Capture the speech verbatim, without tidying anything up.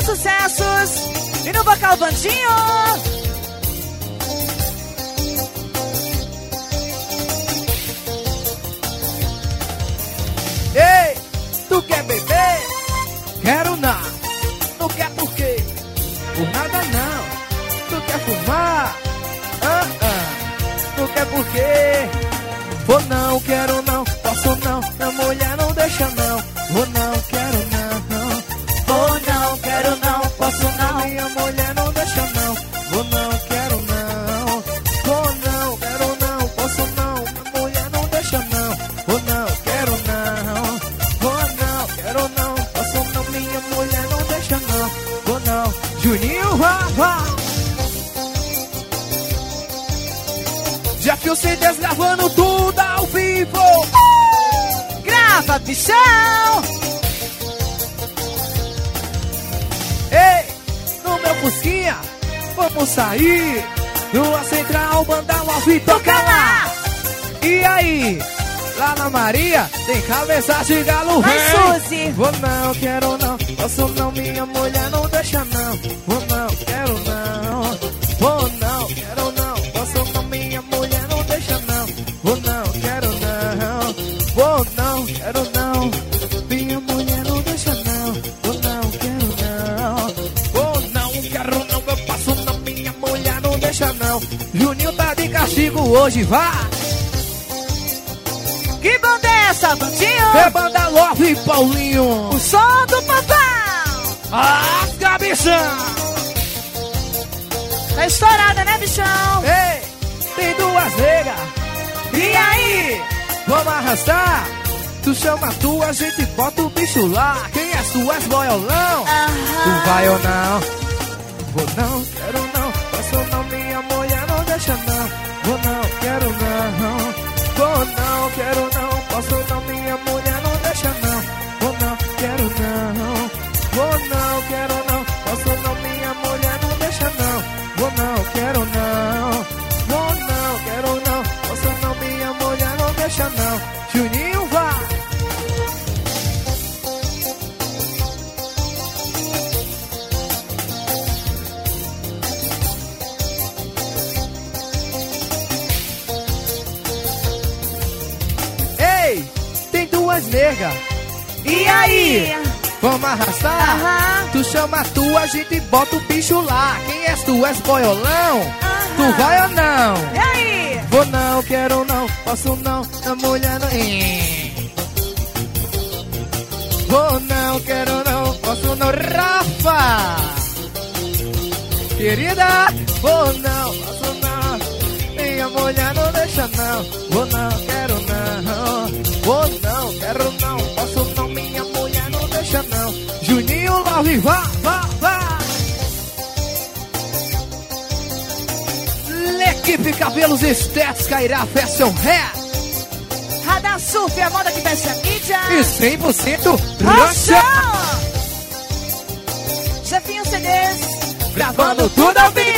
sucessos. E no vocal Bandinho. Ei, tu quer beber? Quero não. Não quer por quê? Por nada não. Tu quer fumar? Ah, ah. Não quer por quê? Vou não, quero não. Posso não, minha mulher não deixa não. Vou não, quero não. Vou não, quero não. Posso não, minha mulher não deixa não. Vou não, quero não. Vou não, quero não. Posso não, minha mulher não deixa não. Vou não, quero não. Vou não, quero não. Posso não, minha mulher não deixa não. Vou não. Juninho, vá, vá. Já que os C Ds gravando tudo ao vivo. Grava, bichão. Ei, no meu fusquinha, vamos sair. Rua Central, mandar uma ouvir, toca lá. E aí, lá na Maria, tem cabeça de galo, Vai, vem. Suzy. Vou não, quero não, posso não, minha mulher não deixa não. Vou não, quero não. Vou não, quero não, posso não, minha mulher não deixa não. Vou não, quero não. Vou não, quero não, minha mulher não deixa não. Vou não, quero não. Vou não, quero não, eu passo não, minha mulher não deixa não. Juninho tá de castigo hoje, vá. Que banda é essa, Bandinho? É banda Love, Paulinho. O som do papai. Ah, cabeção. Tá estourada, né, bichão? Ei, tem duas negas. E aí? Vamos arrastar. Tu chama tu, a gente bota o bicho lá. Quem és tu? És boiolão? Aham. Tu vai ou não? Vou não, quero não. Posso não, minha mulher não deixa não. Vou não, quero não. Vou não, quero não. Posso não, minha mulher não deixa não. Vou não, quero não. Vou não, quero não. Posso não, minha mulher não deixa não. Vou não, quero não. Vou não, quero não. Posso não, minha mulher não deixa não. Juninho, vá. Ei, tem duas negas. E aí? Vamos arrastar? Aham. Tu chama tu, a gente bota o bicho lá. Quem és tu? És boiolão? Aham. Tu vai ou não? E aí? Vou não, quero não, posso não, a mulher não. Vou não, quero não, posso não, Rafa. Querida, vou não, posso não, minha mulher não deixa não. Vou não, quero não. Vou não, quero não, posso não, minha mulher não deixa não. Juninho Love, vá, vá, vá. L'Equipe Cabelos Estética irá Fashion Hair. Radar Surf, a moda que veste a mídia. E cem por cento Rocha! Rocha. Jefinho C Ds. Gravando tudo ao vivo.